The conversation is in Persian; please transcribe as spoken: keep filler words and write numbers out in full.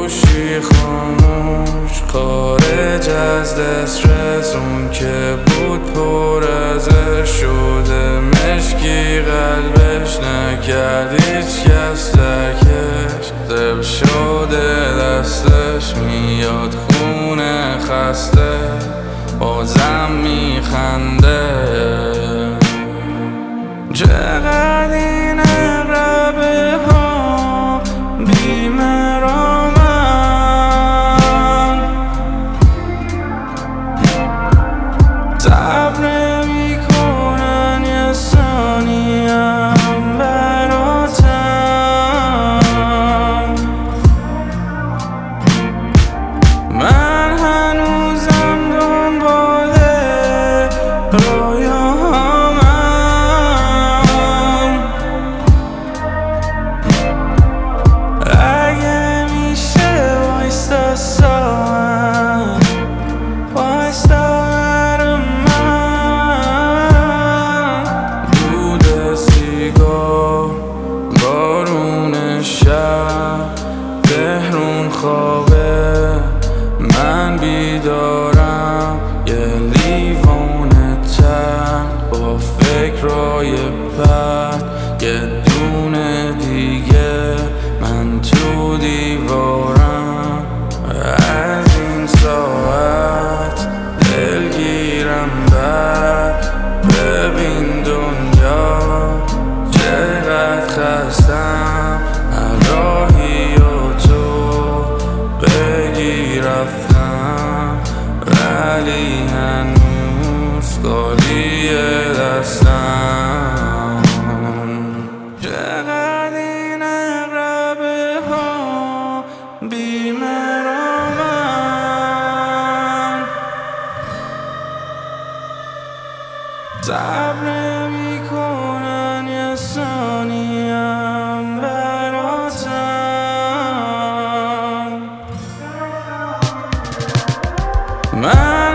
گوشی خاموش خارج از دسترس، اون که بود پر ازش شده مشکی قلبش، نکرد هیچ کس ترکش، دل شده دستش، میاد خونه خسته بازم میخنده. چقدر این عقربه ها بی‌مرامن، صبر نمی‌کنن یه ثانیه هم براتم. من هنوزم دنبال رویاهامم، اگه میشه وایستا ساعت، وایستا بر من. دود سیگار، بارون شب، تهرون خوابه، من بیدارم، یه لیوان تن با فکرای بد، یه دونه دیگه من تو دیوارم. از این ساعت دلگیرم بد، ببین دنیا چقدر خستم، هر راهی و تو بگی رفتم، ولی هنوز خالی دستم. چقدر این عقربه ها بی‌مرامن، صبر نمی‌کنن یه ثانیه هم براتم. من